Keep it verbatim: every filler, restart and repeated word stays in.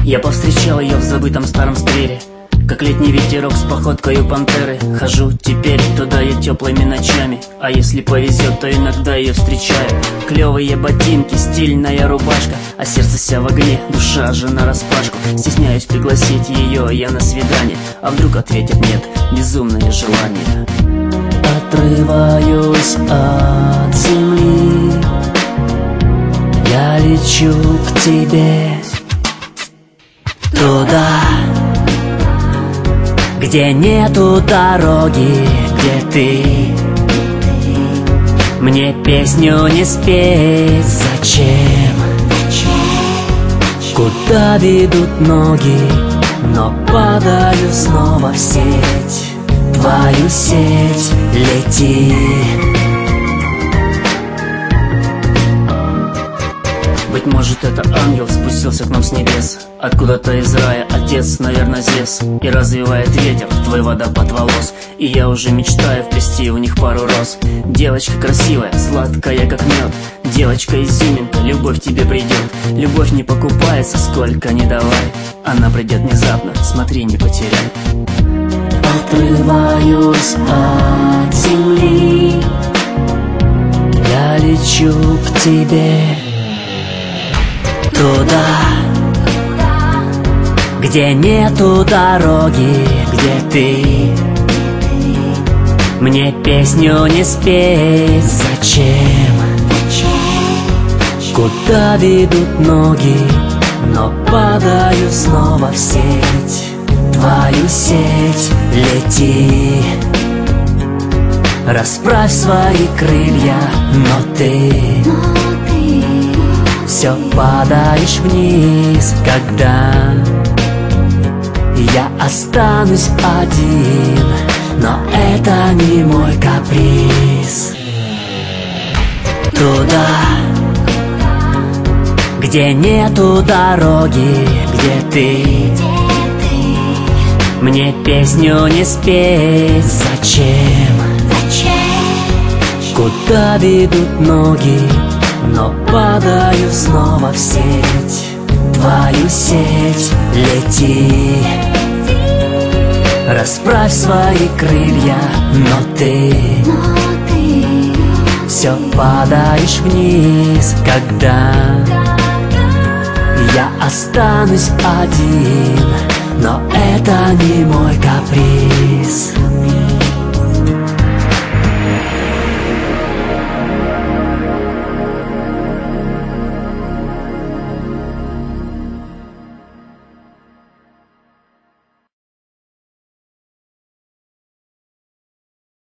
Я повстречал ее в забытом старом сквере, как летний ветерок с походкою пантеры. Хожу теперь туда я теплыми ночами, а если повезет, то иногда ее встречаю. Клевые ботинки, стильная рубашка, а сердце вся в огне, душа же нараспашку. Стесняюсь пригласить ее я на свидание, а вдруг ответит нет, безумное желание. Отрываюсь от земли, я лечу к тебе, туда, где нету дороги, где ты. Мне песню не спеть, зачем? Куда ведут ноги, но падаю снова в сеть, твою сеть, лети. Быть может, это ангел спустился к нам с небес, откуда-то из рая, отец, наверное, Зевс. И развивает ветер твой водопад волос, и я уже мечтаю вплести в них пару роз. Девочка красивая, сладкая как мед, девочка-изюминка, любовь тебе придет. Любовь не покупается, сколько не давай, она придет внезапно, смотри, не потеряй. Отрываюсь от земли, я лечу к тебе, туда, где нету дороги, где ты. Мне песню не спеть, зачем? Куда ведут ноги, но падаю снова в сеть, твою сеть, лети. Расправь свои крылья, но ты все падаешь вниз, когда я останусь один, но это не мой каприз. Туда, где нету дороги, где ты. Мне песню не спеть, зачем? Куда ведут ноги, но падаю снова в сеть, твою сеть, лети. Расправь свои крылья, но ты все падаешь вниз, когда я останусь один, но это не мой каприз.